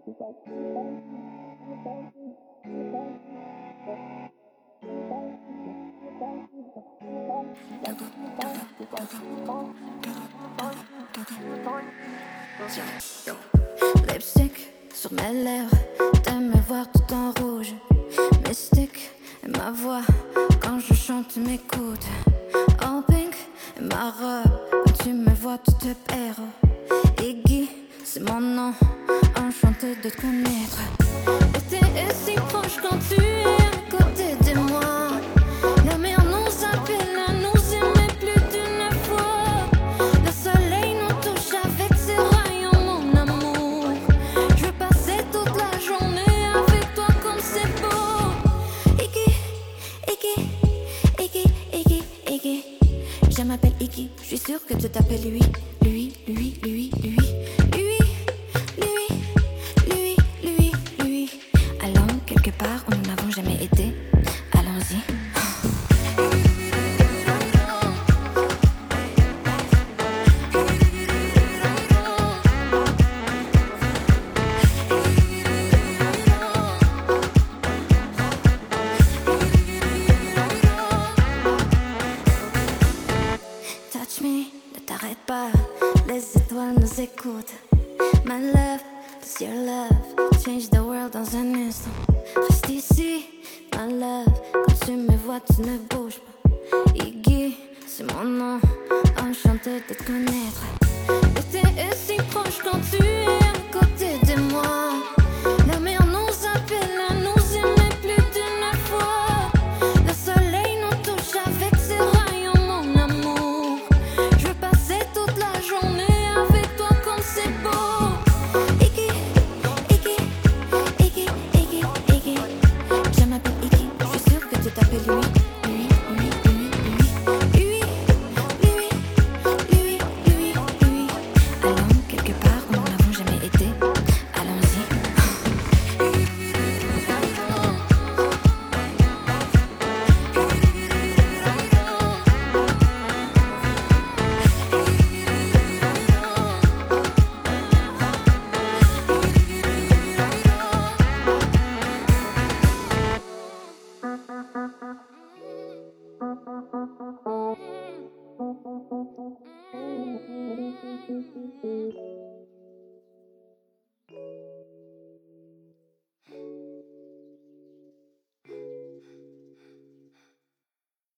Lipstick sur mes lèvres, de me voir tout en rouge. Mystique, et ma voix, quand je chante tu m'écoutes. En pink, et ma robe, quand tu me vois tu te perds. Iggy, c'est mon nom, enchantée de te connaître. Et t'es si proche quand tu es à côté de moi. La mer nous appelle à nous aimer plus d'une fois. Le soleil nous touche avec ses rayons, mon amour. Je veux passer toute la journée avec toi comme c'est beau. Iggy, Iggy, Iggy, Iggy, Iggy. Je m'appelle Iggy, je suis sûre que tu t'appelles lui. Lui, lui, lui, lui. Lui, lui, lui, lui, lui. Allons quelque part où nous n'avons jamais été. Allons-y. Touch me, ne t'arrête pas, les étoiles nous écoutent. My love, cause your love, change the world dans un instant. Reste ici, my love, quand tu me vois tu ne bouges pas. Iggy, c'est mon nom, enchanté de te connaître. Et t'es si proche quand tu es